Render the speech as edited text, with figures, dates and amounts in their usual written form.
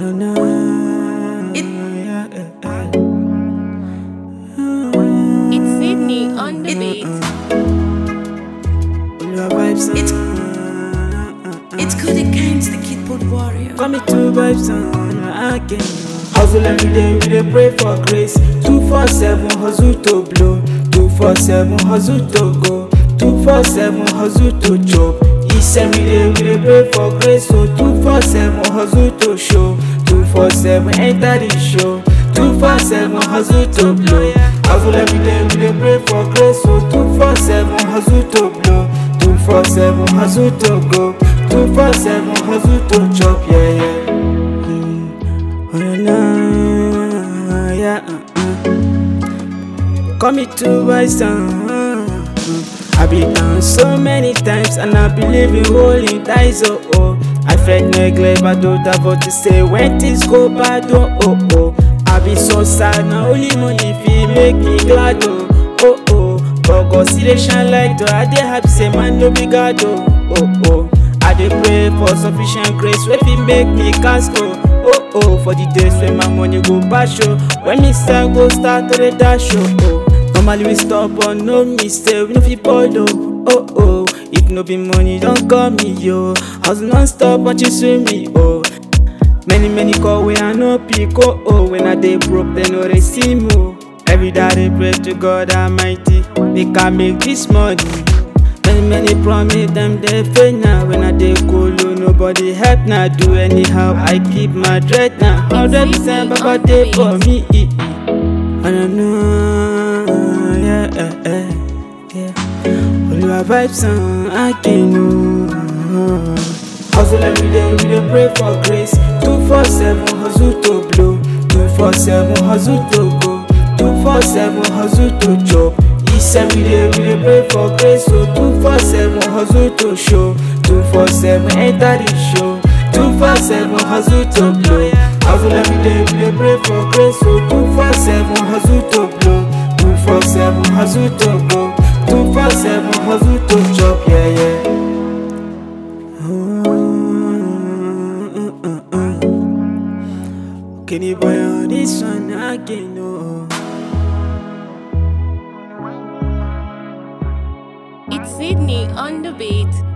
don't know. It's Sydney on the beat. It's good against the keyboard warrior. Coming to vibes on again. Hustle every day, we dey pray for grace. 247 hustle to blow. 247 hustle to go. 247 hustle to chop. Each every day we dey pray for grace. So 247 hustle to show. 247 enter the show. 247 hustle to blow. Hustle every day we dey pray for grace. So 247 hustle to blow. 247 hustle to go. 247 hustle to chop, yeah. Oh no, yeah. Call me to my son. I been down so many times and I believe in rolling dice, oh. I felt neglect but don't have what to say when things go bad, oh. I be so sad now, only money feel make me glad, oh. But God see they shine like though. I dey happy say man no be God, oh. I dey pray for sufficient grace wey fit make me cast, oh. For the days when my money go bad show, when me start go start to the dash, oh. Normally we stop on no mistake, we no fit follow, oh. If no be money, don't call me, yo. Hustle non-stop, watch you swim me, oh. Many call when I no pick, oh. When I dey broke, they know they see me, oh. Every day I pray to God Almighty, they can make this money. Many promise them they fail now. When I dey go low, nobody help now. Do anyhow, I keep my dread now. 100% Baba dey for me. I don't know, yeah. Oluwa vibes on again, oh. Hustle every day, we dey pray for grace. 247 hustle to blow. 247 hustle to go. 247 hustle to chop. Each every day we dey pray for grace. So 247 hustle to show. 247 enter the show. 247 hustle to blow. Hustle every day we dey pray for grace. So 247 hustle to blow. 247 hustle to go. 247 hustle to chop, yeah. Kenny boy on this one again, oh. It's Sydney on the beat.